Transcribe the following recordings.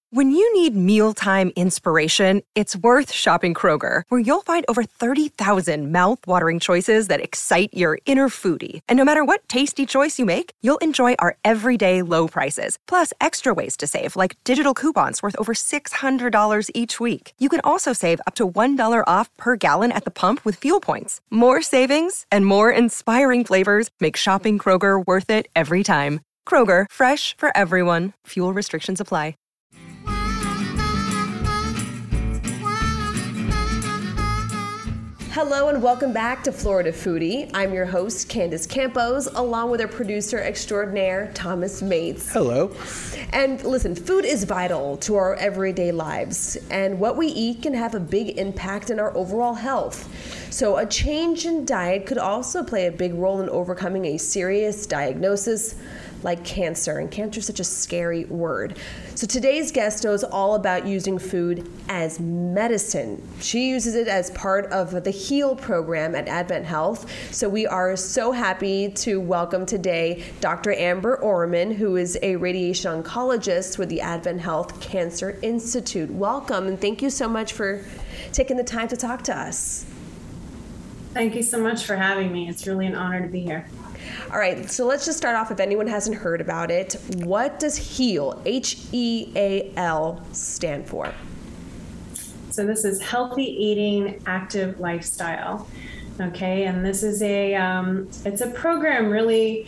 When you need mealtime inspiration, it's worth shopping Kroger, where you'll find over 30,000 mouth-watering choices that excite your inner foodie. And no matter what tasty choice you make, you'll enjoy our everyday low prices, plus extra ways to save, like digital coupons worth over $600 each week. You can also save up to $1 off per gallon at the pump with fuel points. More savings and more inspiring flavors make shopping Kroger worth it every time. Kroger, fresh for everyone. Fuel restrictions apply. Hello and welcome back to Florida Foodie. I'm your host, Candace Campos, along with our producer extraordinaire, Thomas Mates. Hello. And listen, food is vital to our everyday lives, and what we eat can have a big impact in our overall health. So a change in diet could also play a big role in overcoming a serious diagnosis like cancer, and cancer is such a scary word. So today's guest knows all about using food as medicine. She uses it as part of the HEAL program at Advent Health. So we are so happy to welcome today Dr. Amber Oermann, who is a radiation oncologist with the Advent Health Cancer Institute. Welcome, and thank you so much for taking the time to talk to us. Thank you so much for having me. It's really an honor to be here. All right, so let's just start off, if anyone hasn't heard about it. What does HEAL, H-E-A-L, stand for? So this is Healthy Eating, Active Lifestyle. Okay, and this is it's a program really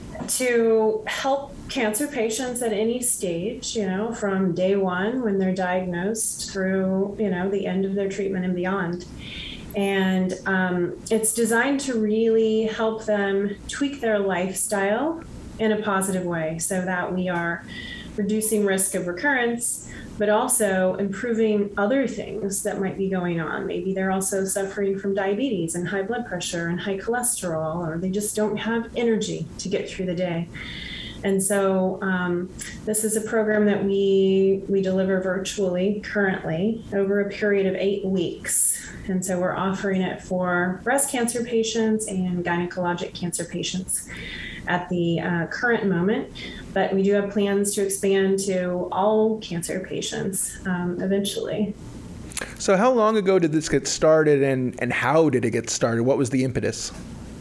to help cancer patients at any stage, from day one when they're diagnosed through, the end of their treatment and beyond. And it's designed to really help them tweak their lifestyle in a positive way so that we are reducing risk of recurrence, but also improving other things that might be going on. Maybe they're also suffering from diabetes and high blood pressure and high cholesterol, or they just don't have energy to get through the day. And so this is a program that we deliver virtually currently over a period of 8 weeks. And so we're offering it for breast cancer patients and gynecologic cancer patients at the current moment. But we do have plans to expand to all cancer patients eventually. So how long ago did this get started, and how did it get started? What was the impetus?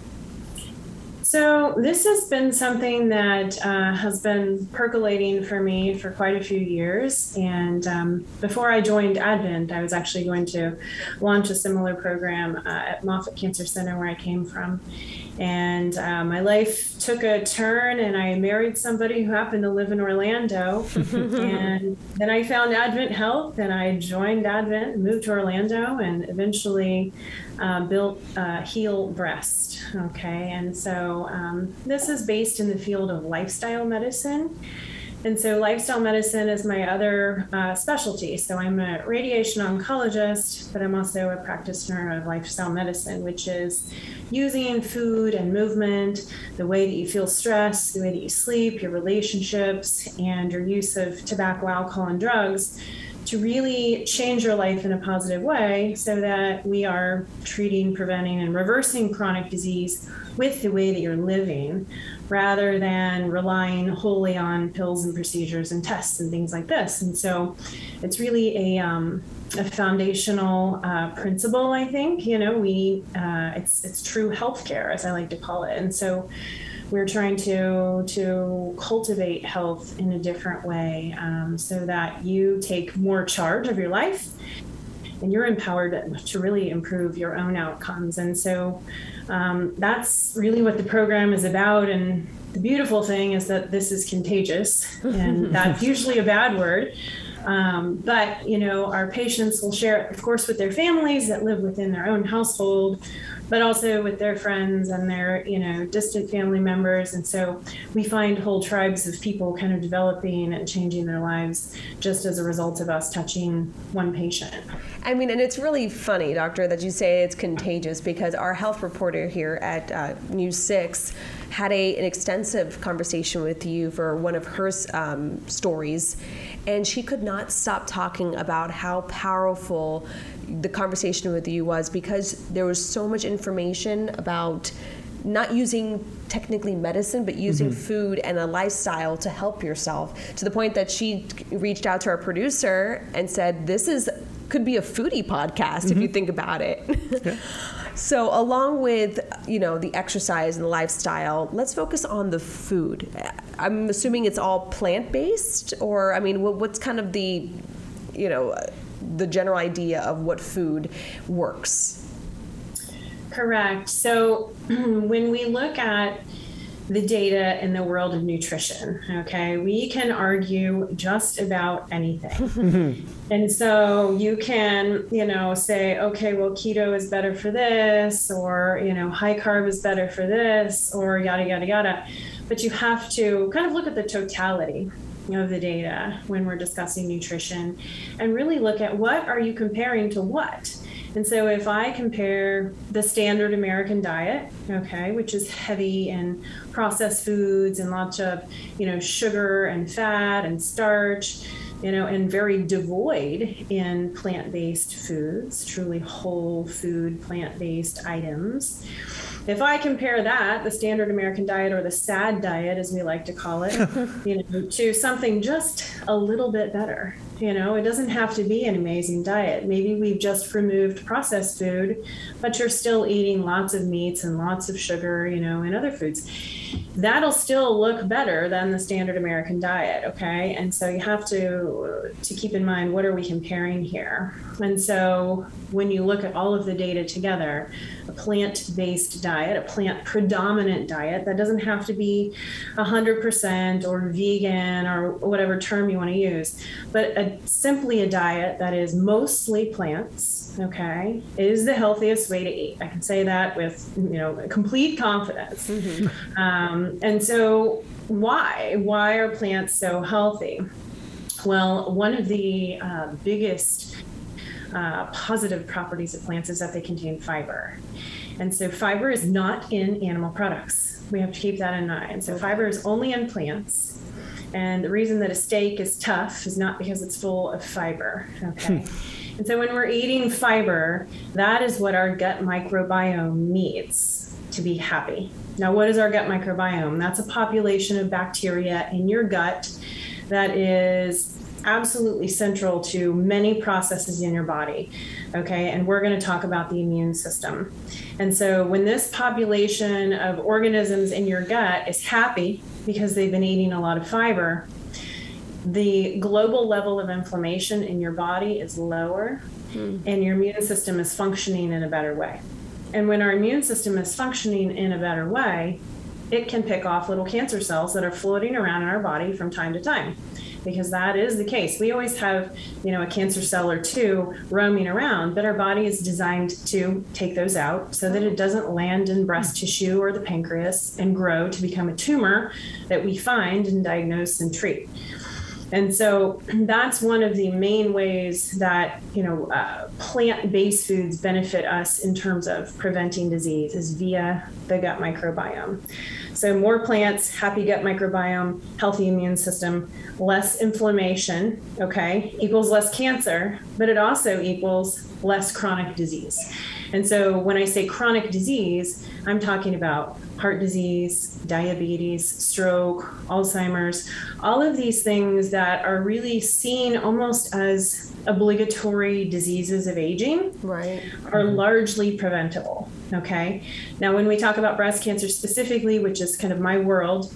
So this has been something that has been percolating for me for quite a few years. And before I joined Advent, I was actually going to launch a similar program at Moffitt Cancer Center, where I came from. And my life took a turn, and I married somebody who happened to live in Orlando. And then I found Advent Health, and I joined Advent, moved to Orlando, and eventually built HEAL Breast. Okay, and so this is based in the field of lifestyle medicine. And so lifestyle medicine is my other specialty. So I'm a radiation oncologist, but I'm also a practitioner of lifestyle medicine, which is using food and movement, the way that you feel stress, the way that you sleep, your relationships, and your use of tobacco, alcohol, and drugs to really change your life in a positive way so that we are treating, preventing, and reversing chronic disease with the way that you're living, rather than relying wholly on pills and procedures and tests and things like this. And so it's really a foundational principle, I think. It's true healthcare, as I like to call it. And so we're trying to cultivate health in a different way so that you take more charge of your life and you're empowered to really improve your own outcomes. And so that's really what the program is about. And the beautiful thing is that this is contagious, and that's usually a bad word. But our patients will share it, of course, with their families that live within their own household, but also with their friends and their, distant family members. And so we find whole tribes of people kind of developing and changing their lives just as a result of us touching one patient. I mean, and it's really funny, Doctor, that you say it's contagious, because our health reporter here at News 6 had an extensive conversation with you for one of her stories, and she could not stop talking about how powerful the conversation with you was, because there was so much information about not using technically medicine, but using food and a lifestyle to help yourself, to the point that she reached out to our producer and said, this could be a foodie podcast if you think about it. Yeah. So along with, the exercise and the lifestyle, let's focus on the food. I'm assuming it's all plant-based, or, what's kind of the general idea of what food works? Correct. So when we look at the data in the world of nutrition, okay, we can argue just about anything. And so you can, say, okay, well, keto is better for this, or, high carb is better for this, or yada, yada, yada. But you have to kind of look at the totality of the data when we're discussing nutrition and really look at what are you comparing to what. And so if I compare the standard American diet, okay, which is heavy in processed foods and lots of, sugar and fat and starch, and very devoid in plant-based foods, truly whole food, plant-based items. If I compare that, the standard American diet, or the SAD diet, as we like to call it, to something just a little bit better. It doesn't have to be an amazing diet. Maybe we've just removed processed food, but you're still eating lots of meats and lots of sugar, and other foods. That'll still look better than the standard American diet, okay? And so you have to keep in mind, what are we comparing here? And so when you look at all of the data together, a plant-based diet, a plant-predominant diet, that doesn't have to be 100% or vegan or whatever term you want to use, but simply a diet that is mostly plants, okay, is the healthiest way to eat. I can say that with, complete confidence. And so why are plants so healthy? Well, one of the biggest positive properties of plants is that they contain fiber. And so fiber is not in animal products. We have to keep that in mind. So fiber is only in plants. And the reason that a steak is tough is not because it's full of fiber, okay? And so when we're eating fiber, that is what our gut microbiome needs to be happy. Now, what is our gut microbiome? That's a population of bacteria in your gut that is absolutely central to many processes in your body, okay? And we're going to talk about the immune system. And so when this population of organisms in your gut is happy because they've been eating a lot of fiber, the global level of inflammation in your body is lower, and your immune system is functioning in a better way. And when our immune system is functioning in a better way, it can pick off little cancer cells that are floating around in our body from time to time, because that is the case. We always have, a cancer cell or two roaming around, but our body is designed to take those out so that it doesn't land in breast tissue or the pancreas and grow to become a tumor that we find and diagnose and treat. And so that's one of the main ways that, plant-based foods benefit us in terms of preventing disease, is via the gut microbiome. So more plants, happy gut microbiome, healthy immune system, less inflammation, okay, equals less cancer, but it also equals less chronic disease. And so when I say chronic disease, I'm talking about heart disease, diabetes, stroke, Alzheimer's, all of these things that are really seen almost as obligatory diseases of aging, right, are largely preventable, okay? Now, when we talk about breast cancer specifically, which is kind of my world,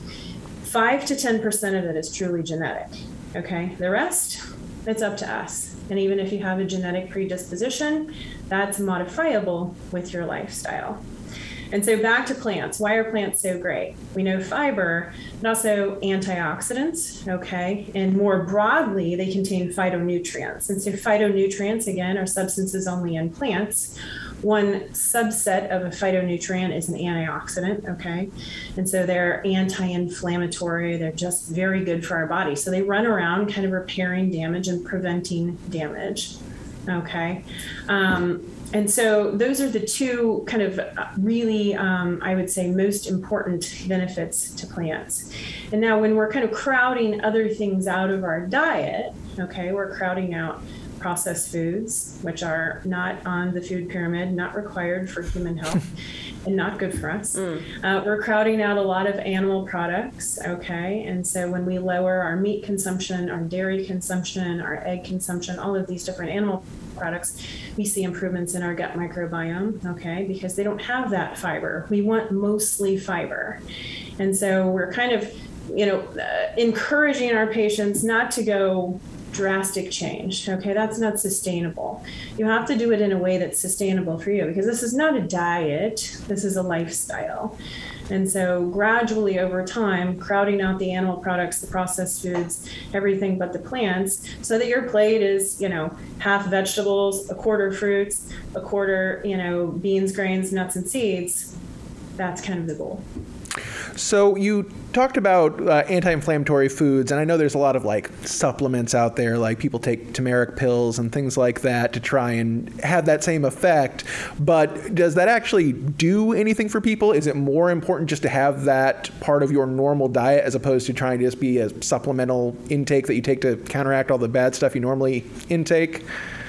5 to 10% of it is truly genetic, okay? The rest, it's up to us. And even if you have a genetic predisposition, that's modifiable with your lifestyle. And so back to plants. Why are plants so great? We know fiber, but also antioxidants, okay? And more broadly, they contain phytonutrients. And so phytonutrients, again, are substances only in plants. One subset of a phytonutrient is an antioxidant, okay? And so they're anti-inflammatory. They're just very good for our body. So they run around kind of repairing damage and preventing damage, okay? And so those are the two kind of really, I would say, most important benefits to plants. And now when we're kind of crowding other things out of our diet, Okay, we're crowding out processed foods, which are not on the food pyramid, not required for human health, and not good for us. We're crowding out a lot of animal products, okay? And so when we lower our meat consumption, our dairy consumption, our egg consumption, all of these different animal products, we see improvements in our gut microbiome, okay? Because they don't have that fiber. We want mostly fiber. And so we're kind of, encouraging our patients not to go drastic change. Okay, that's not sustainable. You have to do it in a way that's sustainable for you, because this is not a diet, this is a lifestyle. And so gradually over time, crowding out the animal products, the processed foods, everything but the plants, so that your plate is, half vegetables, a quarter fruits, a quarter, beans, grains, nuts, and seeds. That's kind of the goal. So you talked about anti-inflammatory foods, and I know there's a lot of supplements out there, like people take turmeric pills and things like that to try and have that same effect. But does that actually do anything for people? Is it more important just to have that part of your normal diet as opposed to trying to just be a supplemental intake that you take to counteract all the bad stuff you normally intake?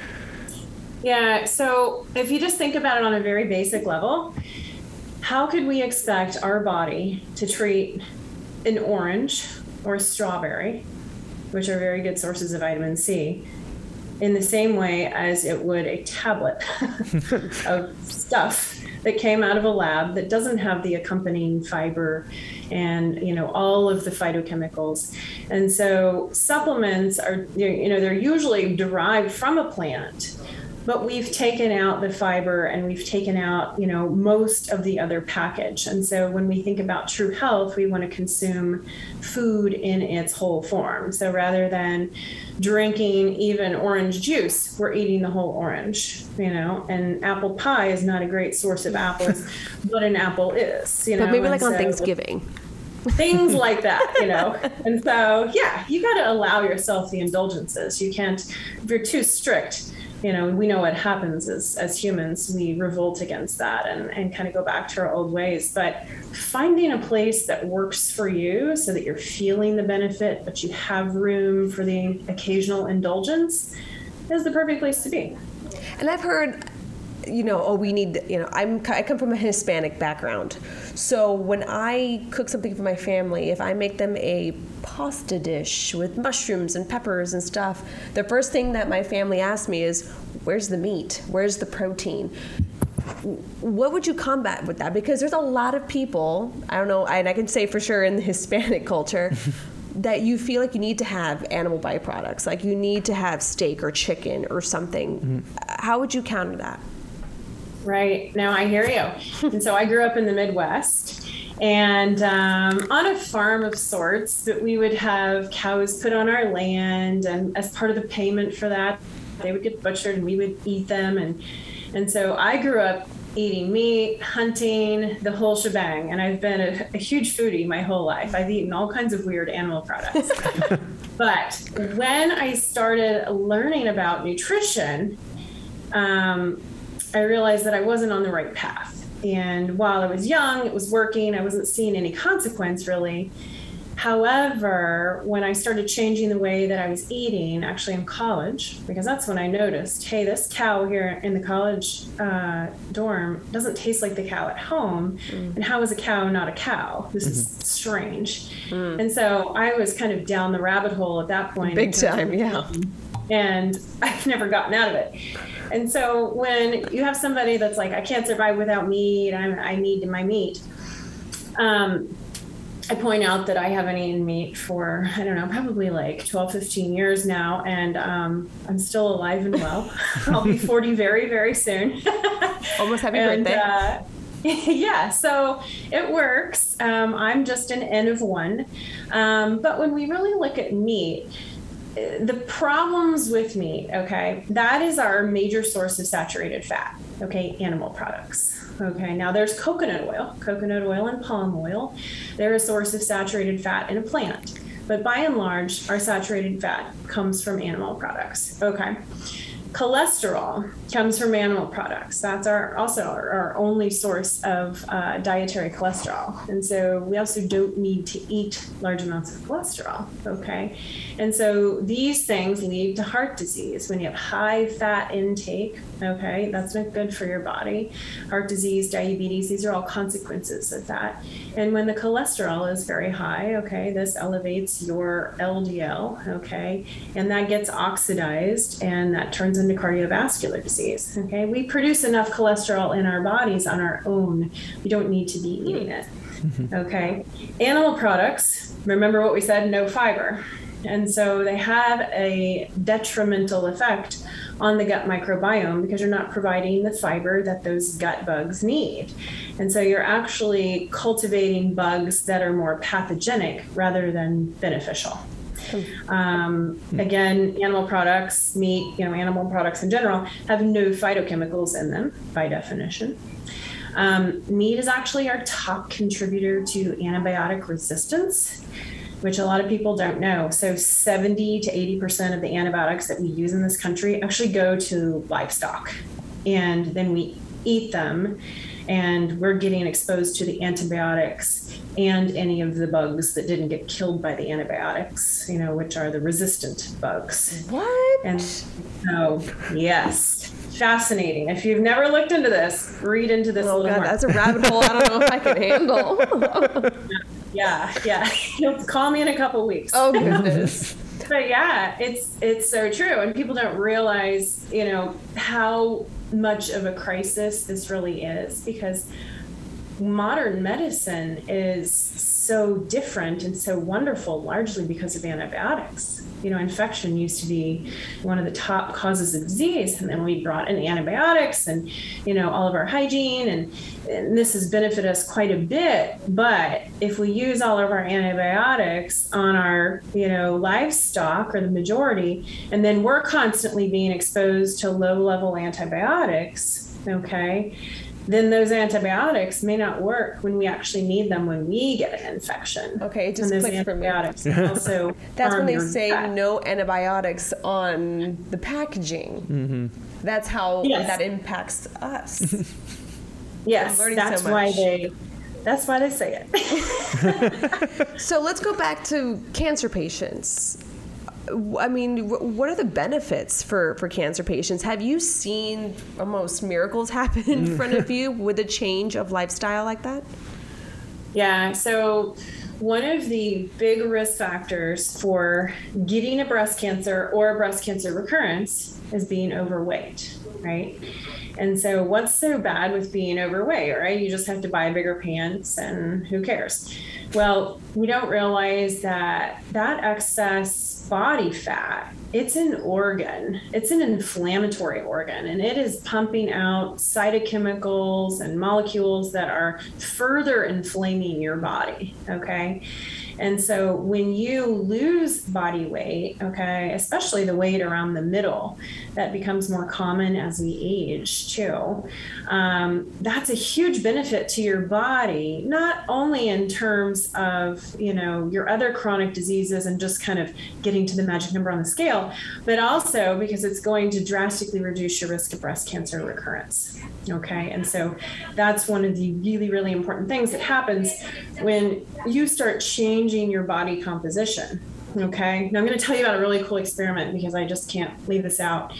Yeah, so if you just think about it on a very basic level, how could we expect our body to treat an orange or a strawberry, which are very good sources of vitamin C, in the same way as it would a tablet of stuff that came out of a lab that doesn't have the accompanying fiber and, all of the phytochemicals? And so supplements are, they're usually derived from a plant, but we've taken out the fiber and we've taken out, most of the other package. And so when we think about true health, we want to consume food in its whole form. So rather than drinking even orange juice, we're eating the whole orange, and apple pie is not a great source of apples, but an apple is, But maybe on Thanksgiving. Things like that, And so, you got to allow yourself the indulgences. You can't, if you're too strict, we know what happens as humans. We revolt against that and kind of go back to our old ways. But finding a place that works for you so that you're feeling the benefit, but you have room for the occasional indulgence is the perfect place to be. And I've heard, we need, I come from a Hispanic background. So when I cook something for my family, if I make them a pasta dish with mushrooms and peppers and stuff, the first thing that my family asks me is, where's the meat? Where's the protein? What would you combat with that? Because there's a lot of people, I don't know, and I can say for sure in the Hispanic culture, that you feel like you need to have animal byproducts, like you need to have steak or chicken or something. Mm-hmm. How would you counter that? Right. Now I hear you. And so I grew up in the Midwest, and on a farm of sorts, that we would have cows put on our land, and as part of the payment for that, they would get butchered and we would eat them. And so I grew up eating meat, hunting, the whole shebang. And I've been a huge foodie my whole life. I've eaten all kinds of weird animal products. But when I started learning about nutrition, I realized that I wasn't on the right path. And while I was young, it was working. I wasn't seeing any consequence really. However, when I started changing the way that I was eating, actually in college, because that's when I noticed, hey, this cow here in the college dorm doesn't taste like the cow at home. And how is a cow not a cow? This is strange. And so I was kind of down the rabbit hole at that point. Big time, yeah. And I've never gotten out of it. And so when you have somebody that's like, I can't survive without meat, I need my meat. I point out that I haven't eaten meat for, probably like 12, 15 years now. And I'm still alive and well. I'll be 40 very, very soon. Almost happy birthday. Yeah, so it works. I'm just an N of one. But when we really look at meat, the problems with meat, okay, that is our major source of saturated fat, okay, animal products. Okay, now there's coconut oil and palm oil. They're a source of saturated fat in a plant. But by and large, our saturated fat comes from animal products. Okay. Cholesterol comes from animal products. That's also our only source of dietary cholesterol. And so we also don't need to eat large amounts of cholesterol, okay? And so these things lead to heart disease. When you have high fat intake, okay, that's not good for your body. Heart disease, diabetes, these are all consequences of that. And when the cholesterol is very high, okay, this elevates your LDL, okay, and that gets oxidized and that turns into cardiovascular disease, okay? We produce enough cholesterol in our bodies on our own. We don't need to be eating it, okay? Animal products, remember what we said, no fiber. And so they have a detrimental effect on the gut microbiome because you're not providing the fiber that those gut bugs need. And so you're actually cultivating bugs that are more pathogenic rather than beneficial. Again, animal products, meat, animal products in general have no phytochemicals in them by definition. Meat is actually our top contributor to antibiotic resistance, which a lot of people don't know. So 70 to 80% of the antibiotics that we use in this country actually go to livestock. And then we eat them and we're getting exposed to the antibiotics and any of the bugs that didn't get killed by the antibiotics, which are the resistant bugs. What? And so, yes, fascinating. If you've never looked into this, read into this a little more. That's a rabbit hole I don't know if I can handle. Yeah. You'll call me in a couple weeks. Oh, goodness. But yeah, it's so true. And people don't realize, how much of a crisis this really is, because modern medicine is so different and so wonderful, largely because of antibiotics. Infection used to be one of the top causes of disease, and then we brought in antibiotics and, all of our hygiene, and this has benefited us quite a bit. But if we use all of our antibiotics on our, livestock, or the majority, and then we're constantly being exposed to low-level antibiotics, okay, then those antibiotics may not work when we actually need them when we get an infection. Okay, it just clicks for me. Also that's when they say no antibiotics on the packaging. Mm-hmm. That's how that impacts us. Yes, that's why they say it. So let's go back to cancer patients. I mean, what are the benefits for cancer patients? Have you seen almost miracles happen in front of you with a change of lifestyle like that? Yeah, so one of the big risk factors for getting a breast cancer or a breast cancer recurrence is being overweight, right? And so what's so bad with being overweight, right? You just have to buy bigger pants and who cares? Well, we don't realize that excess body fat, it's an organ. It's an inflammatory organ, and it is pumping out cytochemicals and molecules that are further inflaming your body, okay? And so when you lose body weight, okay, especially the weight around the middle, that becomes more common as we age too. That's a huge benefit to your body, not only in terms of, your other chronic diseases and just kind of getting to the magic number on the scale, but also because it's going to drastically reduce your risk of breast cancer recurrence. Okay. And so that's one of the really, really important things that happens when you start changing your body composition. Okay. Now I'm going to tell you about a really cool experiment because I just can't leave this out.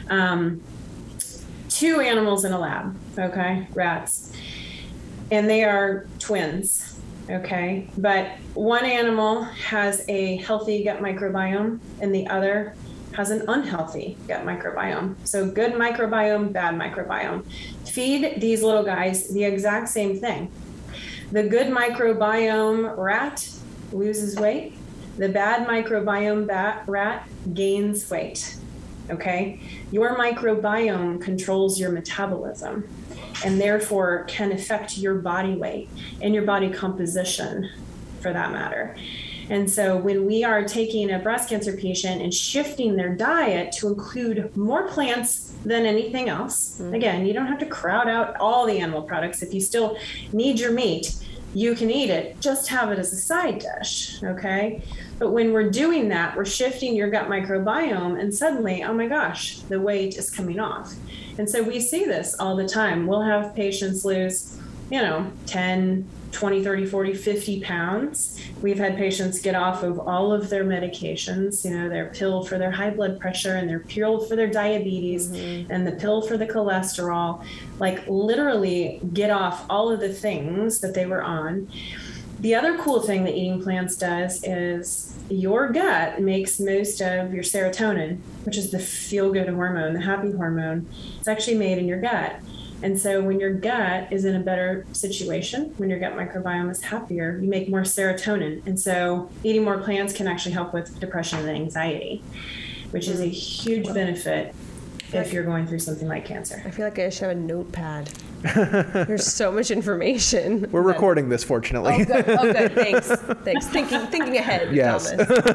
2 animals in a lab. Okay. Rats. And they are twins. Okay. But one animal has a healthy gut microbiome and the other has an unhealthy gut microbiome. So good microbiome, bad microbiome. Feed these little guys the exact same thing. The good microbiome rat loses weight. The bad microbiome rat gains weight. Okay? Your microbiome controls your metabolism and therefore can affect your body weight and your body composition for that matter. And so when we are taking a breast cancer patient and shifting their diet to include more plants than anything else, again, you don't have to crowd out all the animal products if you still need your meat, you can eat it, just have it as a side dish, okay? But when we're doing that, we're shifting your gut microbiome, and suddenly, oh my gosh, the weight is coming off. And so we see this all the time. We'll have patients lose, 10, 20, 30, 40, 50 pounds. We've had patients get off of all of their medications, their pill for their high blood pressure and their pill for their diabetes and the pill for the cholesterol, like literally get off all of the things that they were on. The other cool thing that eating plants does is your gut makes most of your serotonin, which is the feel-good hormone, the happy hormone. It's actually made in your gut. And so when your gut is in a better situation, when your gut microbiome is happier, you make more serotonin. And so eating more plants can actually help with depression and anxiety, which is a huge benefit if you're going through something like cancer. I feel like I should have a notepad. There's so much information. We're recording this, fortunately. Oh, good. Thanks. Thinking ahead. Yes.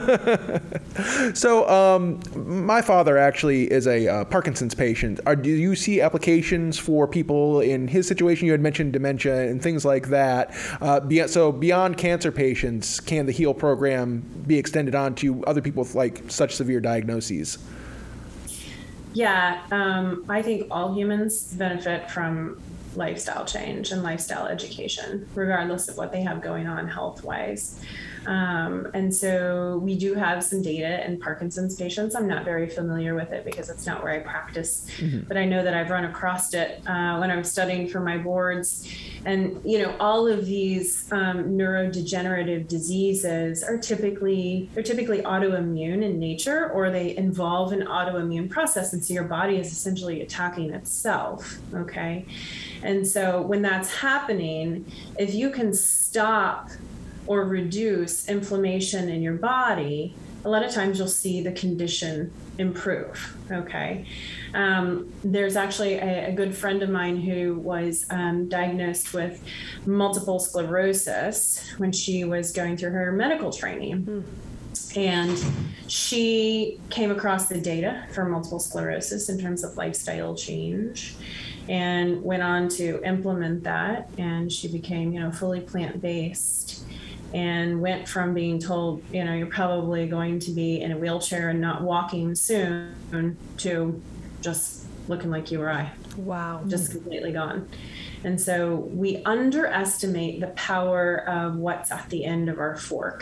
So, my father actually is a Parkinson's patient. Do you see applications for people in his situation? You had mentioned dementia and things like that. So, beyond cancer patients, can the HEAL program be extended on to other people with like such severe diagnoses? Yeah, I think all humans benefit from lifestyle change and lifestyle education, regardless of what they have going on health-wise. And so we do have some data in Parkinson's patients. I'm not very familiar with it because it's not where I practice, but I know that I've run across it when I was studying for my boards. And, all of these neurodegenerative diseases are typically autoimmune in nature, or they involve an autoimmune process. And so your body is essentially attacking itself. Okay. And so when that's happening, if you can stop or reduce inflammation in your body, a lot of times you'll see the condition improve, okay? There's actually a good friend of mine who was diagnosed with multiple sclerosis when she was going through her medical training. And she came across the data for multiple sclerosis in terms of lifestyle change and went on to implement that. And she became, fully plant-based, and went from being told, you're probably going to be in a wheelchair and not walking soon, to just looking like you or I. Wow. Just completely gone. And so we underestimate the power of what's at the end of our fork.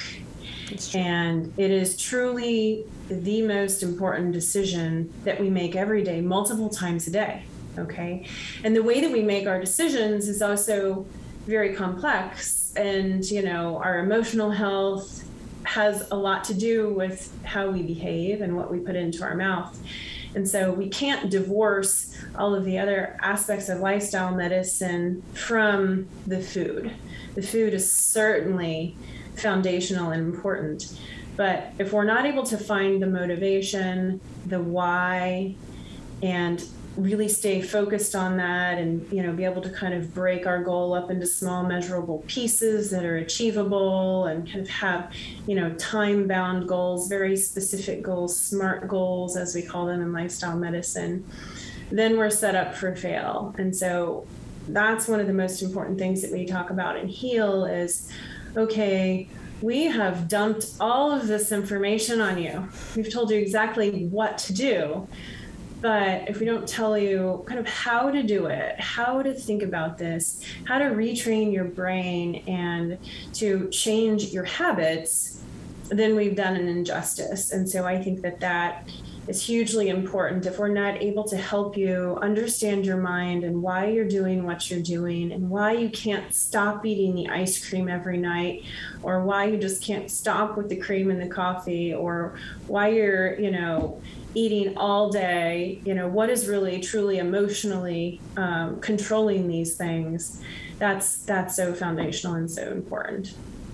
And it is truly the most important decision that we make every day, multiple times a day. Okay. And the way that we make our decisions is also very complex. And, our emotional health has a lot to do with how we behave and what we put into our mouth. And so we can't divorce all of the other aspects of lifestyle medicine from the food. The food is certainly foundational and important. But if we're not able to find the motivation, the why, and really stay focused on that, and be able to kind of break our goal up into small measurable pieces that are achievable, and kind of have time-bound goals, very specific goals, SMART goals as we call them in lifestyle medicine, then we're set up for fail. And so that's one of the most important things that we talk about in HEAL is, okay, we have dumped all of this information on you. We've told you exactly what to do. But if we don't tell you kind of how to do it, how to think about this, how to retrain your brain and to change your habits, then we've done an injustice. And so I think that is hugely important. If we're not able to help you understand your mind and why you're doing what you're doing, and why you can't stop eating the ice cream every night, or why you just can't stop with the cream and the coffee, or why you're, eating all day, what is really truly emotionally controlling these things, that's so foundational and so important.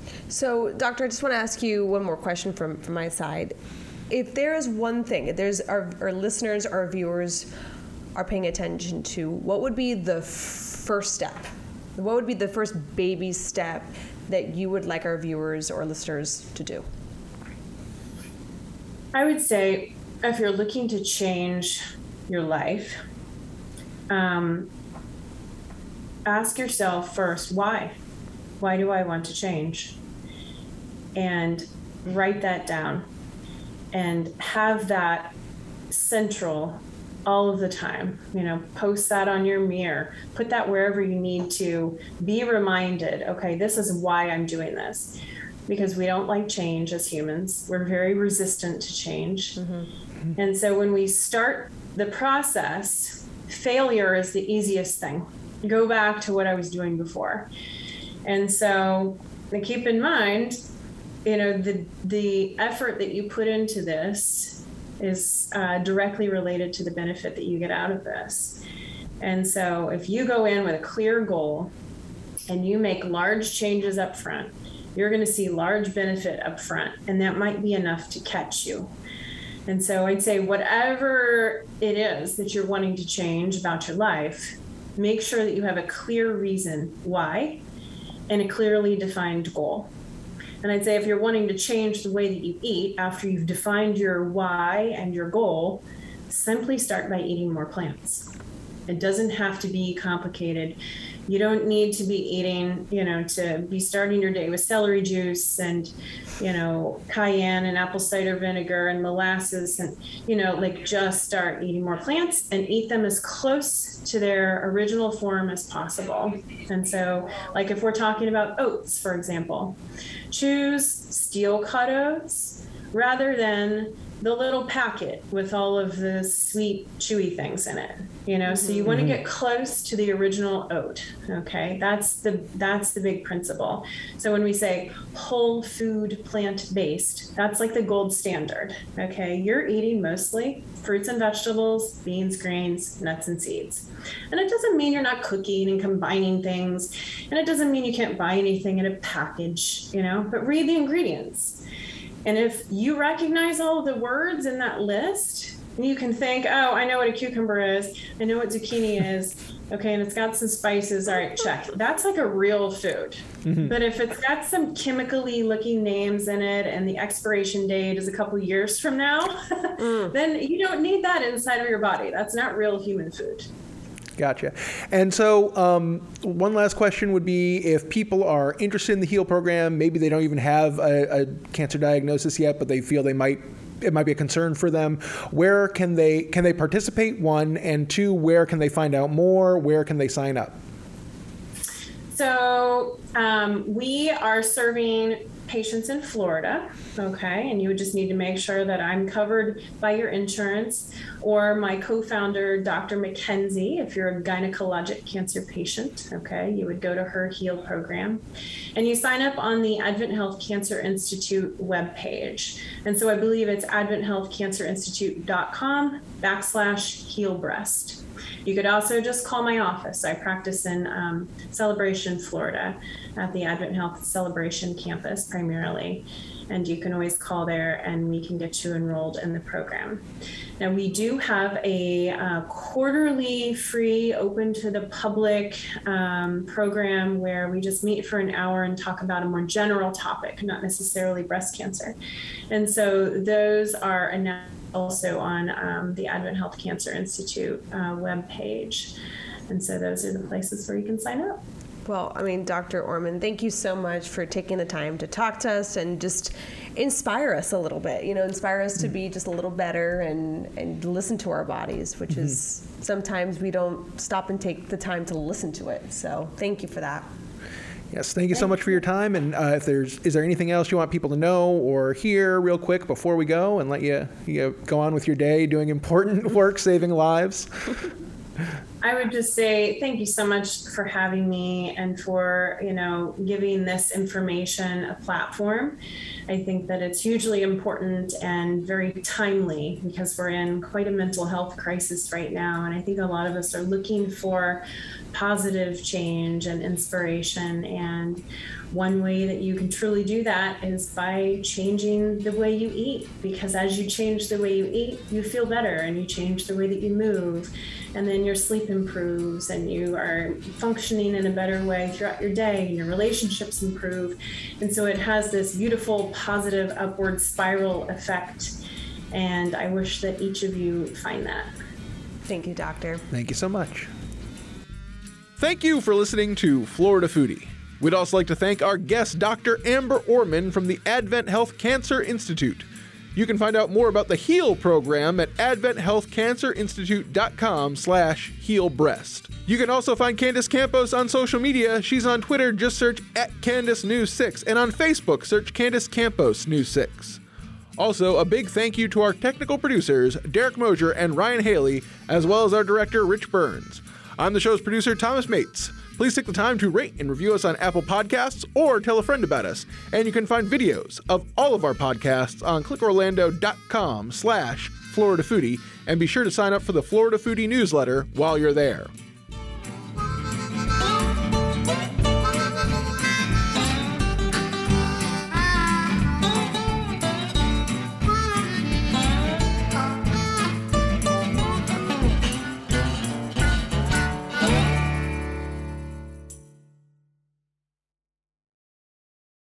So, Doctor, I just want to ask you one more question from my side. If there is one thing, if there's our listeners, our viewers are paying attention to, what would be the first step? What would be the first baby step that you would like our viewers or listeners to do? I would say, if you're looking to change your life, ask yourself first, why? Why do I want to change? And write that down and have that central all of the time. Post that on your mirror, put that wherever you need to be reminded, okay, this is why I'm doing this. Because we don't like change as humans. We're very resistant to change. Mm-hmm. And so when we start the process, failure is the easiest thing. Go back to what I was doing before. And so keep in mind, the effort that you put into this is directly related to the benefit that you get out of this. And so if you go in with a clear goal and you make large changes up front, you're going to see large benefit up front, and that might be enough to catch you. And so I'd say whatever it is that you're wanting to change about your life, make sure that you have a clear reason why and a clearly defined goal. And I'd say if you're wanting to change the way that you eat after you've defined your why and your goal, simply start by eating more plants. It doesn't have to be complicated. You don't need to be eating, to be starting your day with celery juice and, cayenne and apple cider vinegar and molasses and, just start eating more plants and eat them as close to their original form as possible. And so, if we're talking about oats, for example, choose steel cut oats rather than the little packet with all of the sweet, chewy things in it, so you want to get close to the original oat. Okay. That's the big principle. So when we say whole food, plant-based, that's like the gold standard. Okay. You're eating mostly fruits and vegetables, beans, grains, nuts, and seeds. And it doesn't mean you're not cooking and combining things. And it doesn't mean you can't buy anything in a package, but read the ingredients. And if you recognize all of the words in that list, you can think, oh, I know what a cucumber is. I know what zucchini is. Okay, and it's got some spices. All right, check. That's like a real food. Mm-hmm. But if it's got some chemically looking names in it and the expiration date is a couple years from now, then you don't need that inside of your body. That's not real human food. Gotcha. And so one last question would be, if people are interested in the HEAL program, maybe they don't even have a cancer diagnosis yet, but they feel it might be a concern for them. Where can they participate, one, and two, where can they find out more? Where can they sign up? So we are serving patients in Florida, okay, and you would just need to make sure that I'm covered by your insurance, or my co-founder, Dr. Mackenzie, if you're a gynecologic cancer patient, okay, you would go to her HEAL program, and you sign up on the Advent Health Cancer Institute webpage. And so I believe it's adventhealthcancerinstitute.com/healbreast. You could also just call my office. I practice in Celebration, Florida, at the Advent Health Celebration campus primarily. And you can always call there and we can get you enrolled in the program. Now, we do have a quarterly free, open to the public program where we just meet for an hour and talk about a more general topic, not necessarily breast cancer. And so those are announced also on the Advent Health Cancer Institute webpage. And so those are the places where you can sign up. Well, Dr. Orman, thank you so much for taking the time to talk to us and just inspire us a little bit, inspire us to be just a little better and listen to our bodies, which is sometimes we don't stop and take the time to listen to it. So thank you for that. Yes, thank you so much for your time. And is there anything else you want people to know or hear real quick before we go and let you go on with your day doing important work, saving lives? I would just say thank you so much for having me and for, giving this information a platform. I think that it's hugely important and very timely because we're in quite a mental health crisis right now. And I think a lot of us are looking for positive change and inspiration. And one way that you can truly do that is by changing the way you eat, because as you change the way you eat, you feel better, and you change the way that you move, and then your sleep improves and you are functioning in a better way throughout your day and your relationships improve. And so it has this beautiful, positive, upward spiral effect. And I wish that each of you find that. Thank you, Doctor. Thank you so much. Thank you for listening to Florida Foodie. We'd also like to thank our guest, Dr. Amber Orman from the Advent Health Cancer Institute. You can find out more about the HEAL program at adventhealthcancerinstitute.com/healbreast. You can also find Candace Campos on social media. She's on Twitter, just search @CandaceNews6, and on Facebook, search Candace Campos News 6. Also, a big thank you to our technical producers, Derek Mosier and Ryan Haley, as well as our director, Rich Burns. I'm the show's producer, Thomas Mates. Please take the time to rate and review us on Apple Podcasts or tell a friend about us. And you can find videos of all of our podcasts on clickorlando.com/FloridaFoodie, and be sure to sign up for the Florida Foodie newsletter while you're there.